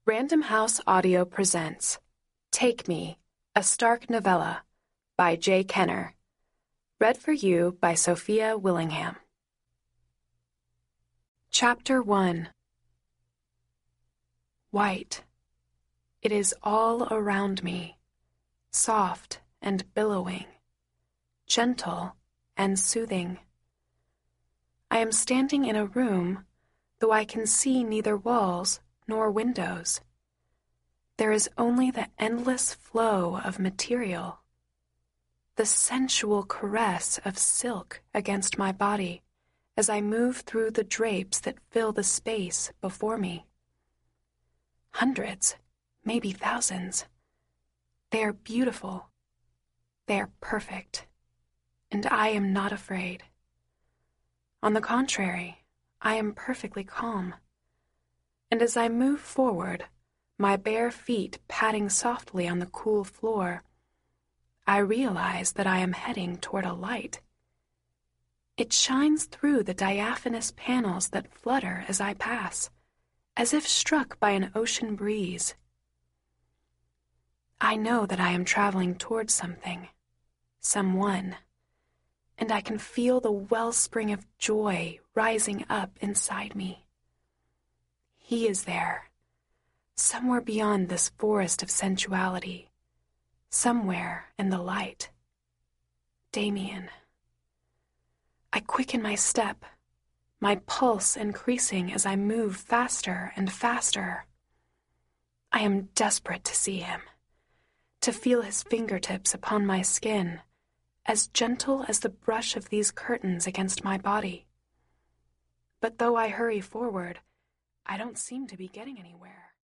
Random House Audio presents Take Me, a Stark Novella by Jay Kenner. Read for you by Sophia Willingham. Chapter 1. White. It is all around me, soft and billowing, gentle and soothing. I am standing in a room, though I can see neither walls nor windows. There is only the endless flow of material, the sensual caress of silk against my body as I move through the drapes that fill the space before me. Hundreds, maybe thousands. They are beautiful. They are perfect. And I am not afraid. On the contrary, I am perfectly calm. And as I move forward, my bare feet patting softly on the cool floor, I realize that I am heading toward a light. It shines through the diaphanous panels that flutter as I pass, as if struck by an ocean breeze. I know that I am traveling toward something, someone, and I can feel the wellspring of joy rising up inside me. He is there, somewhere beyond this forest of sensuality, somewhere in the light. Damien. I quicken my step, my pulse increasing as I move faster and faster. I am desperate to see him, to feel his fingertips upon my skin, as gentle as the brush of these curtains against my body. But though I hurry forward, I don't seem to be getting anywhere.